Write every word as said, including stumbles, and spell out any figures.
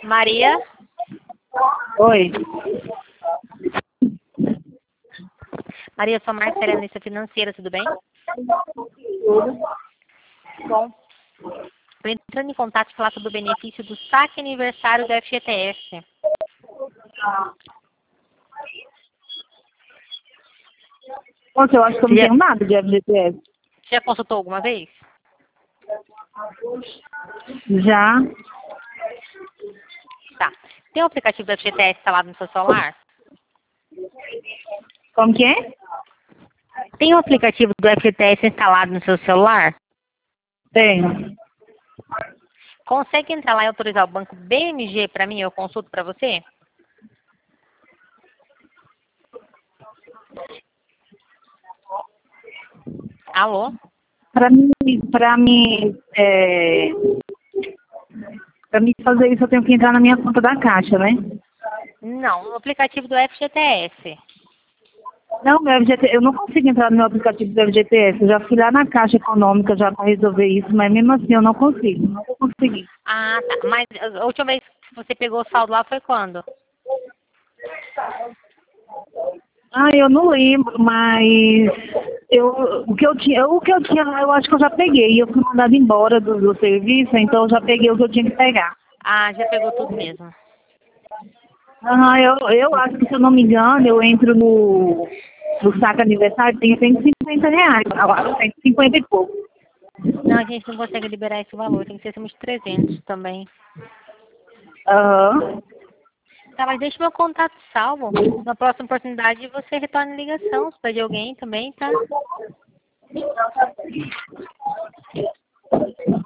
Maria? Oi. Maria, eu sou a Marcela, analista financeira, tudo bem? Tudo. Bom. Estou entrando em contato para falar sobre o benefício do saque aniversário do F G T S. Nossa, eu acho que eu não Já, tenho nada de F G T S. já consultou alguma vez? Já. Tá. Tem o aplicativo do F G T S instalado no seu celular? Como que é? Tem o aplicativo do F G T S instalado no seu celular? Tenho. Consegue entrar lá e autorizar o banco B M G para mim? Eu consulto para você? Alô? Pra mim, pra mim, é... pra mim fazer isso eu tenho que entrar na minha conta da Caixa, né? Não, o aplicativo do F G T S. Não, meu F G T S, eu não consigo entrar no meu aplicativo do F G T S. Eu já fui lá na Caixa Econômica já para resolver isso, mas mesmo assim eu não consigo. Não vou conseguir. Ah, tá. Mas a última vez que você pegou o saldo lá foi quando? Ah, eu não lembro, mas eu, o, que eu tinha, o que eu tinha lá, eu acho que eu já peguei. Eu fui mandada embora do, do serviço, então eu já peguei o que eu tinha que pegar. Ah, já pegou tudo mesmo. Ah, eu, eu acho que, se eu não me engano, eu entro no, no saco aniversário, tem cento e cinquenta reais. Agora, cento e cinquenta e pouco. Não, a gente não consegue liberar esse valor, tem que ser acima de trezentos também. Aham. Tá, mas deixa meu contato salvo. Na próxima oportunidade você retorna a ligação, se pedir alguém também, tá?